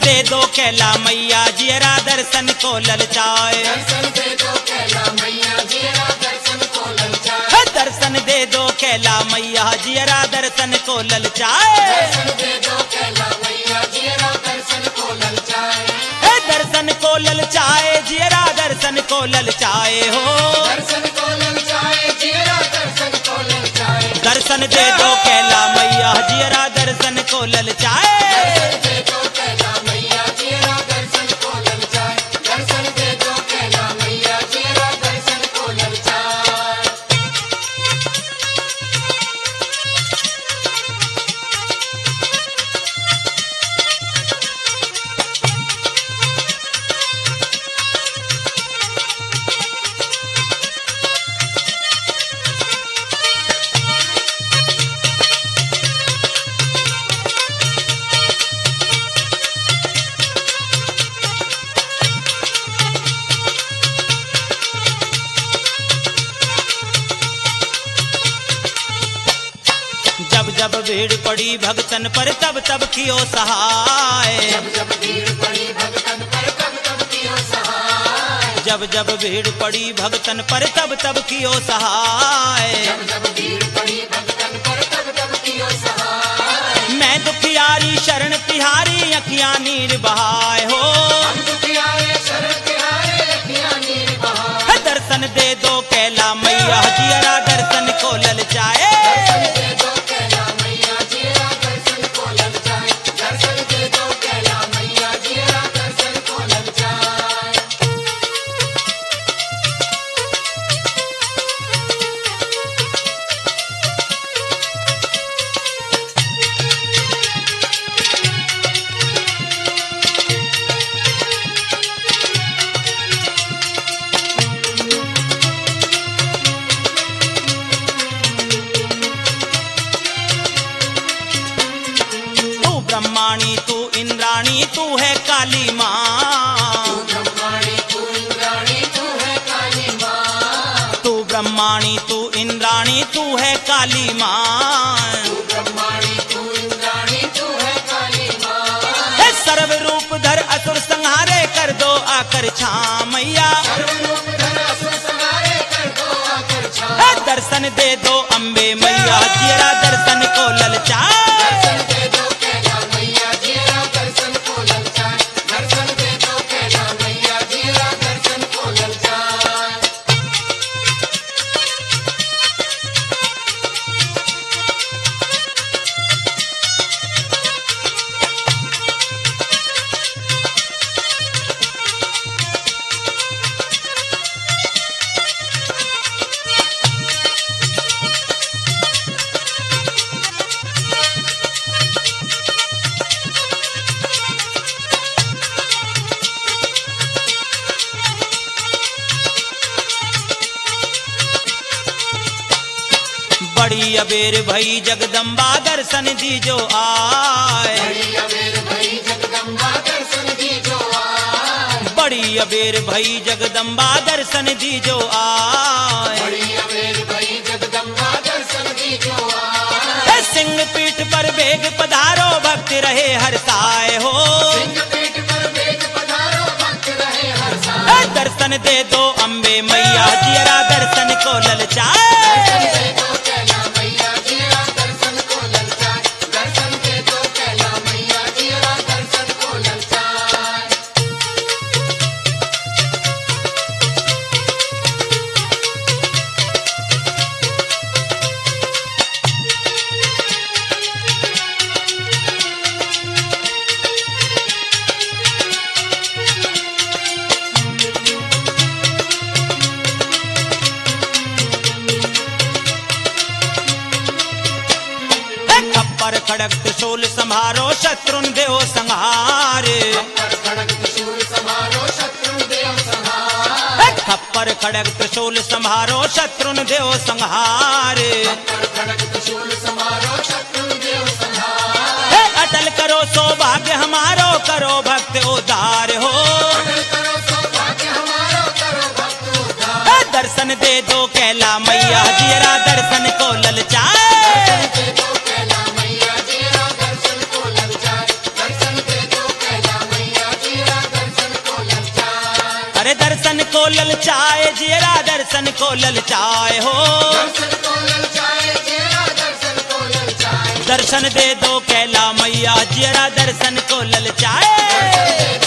दे दो कैला मैया जियरा दर्शन को ललचाए। दर्शन दे दो कैला मैया जियरा दर्शन को ललचाए। दर्शन दे दो कैला मैया जियरा दर्शन को ललचाए। दर्शन दे दो कैला मैया जियरा दर्शन को ललचाए। दर्शन को ललचाए जियरा दर्शन को ललचाए हो। दर्शन को ललचाए जियरा दर्शन को ललचाए। दर्शन दे दो कैला मैया जियरा दर्शन को ललचाए। दर्शन दे दो कैला मैया जियरा दर्शन को ललचाए। दर्शन दे दो कैला मैया जियरा दर्शन को ललचाए। जब जब भीड़ पड़ी भक्तन पर तब तब कियो सहाय। जब जब भीड़ पड़ी भक्तन पर तब तब कियो सहाय। जब जब भीड़ पड़ी भक्तन पर तब तब कियो सहाय। जब जब भीड़ पड़ी भक्तन पर तब तब कियो सहाय। मैं दुखियारी शरण तिहारी अखियां नीर बहाय हो। हम दुखियारे शरण तिहारे अखियां नीर बहाए। दर्शन दे दो कैला मैया जियरा दर्शन को ललचाए। दर्शन दे दो कैला मैया जियरा दर्शन को ललचाए। दर्शन दे दो कैला मैया जियरा दर्शन को ललचाए। तू ब्रह्माणी तू इंद्राणी तू है काली माँ। तू ब्रह्माणी तू इंद्राणी तू है काली माँ। तू ब्रह्माणी तू इंद्राणी तू है काली माँ। तू ब्रह्माणी तू इंद्राणी तू है काली माँ। हे सर्व रूप धर असुर संहारे कर दो आकर छां मैया। सर्वरूप धर असुर संहारे कर दो आकर छां। हे दर्शन दे दो अम्बे मैया जियरा दर्शन को ललचाए। दर्शन दे दो कैला मैया जियरा दर्शन को ललचाए। दर्शन दे दो कैला मैया जियरा दर्शन को ललचाए। बड़ी अबेर भई जगदम्बा दर्शन दीजो आए। बड़ी अबेर भई जगदम्बा दर्शन दीजो आए। बड़ी अबेर भई जगदम्बा दर्शन दीजो आए। बड़ी अबेर भई जगदम्बा दर्शन दीजो आए। हे सिंह पीठ पर बेग पधारो भक्त रहे हर्षाए हो। सिंहपीठ पर वेग पधारो भक्त रहे हर साल। हे दर्शन दे दो अम्बे मैया जियरा दर्शन को ललचाए। दर्शन दे दो कैला मैया जियरा दर्शन को ललचाए। दर्शन दे दो कैला मैया जियरा दर्शन को ललचाए। खप्पर खड़ग त्रिशूल संभारो शत्रुन देव संहार। खप्पर खड़ग त्रिशूल संभारो शत्रु देव संहार। खप्पर खड़ग त्रिशूल संभारो शत्रुन देव संहार। खप्पर खड़ग त्रिशूल संभारो शत्रु देव संहार। अटल करो सौभाग्य हमारो करो भक्त उद्धार हो। अटल करो सौभाग्य हमारो करो भक्त उद्धार। दर्शन दे दो कैला मैया जियरा दर्शन को ललचाए। दर्शन दे दो कैला मैया जियरा दर्शन को ललचाए। दर्शन दे दो कैला मैया ललचाए जियरा दर्शन को ललचाए हो। दर्शन को ललचाए जियरा दर्शन को ललचाए। दर्शन दे दो कैला मैया जियरा दर्शन को ललचाए। दर्शन दे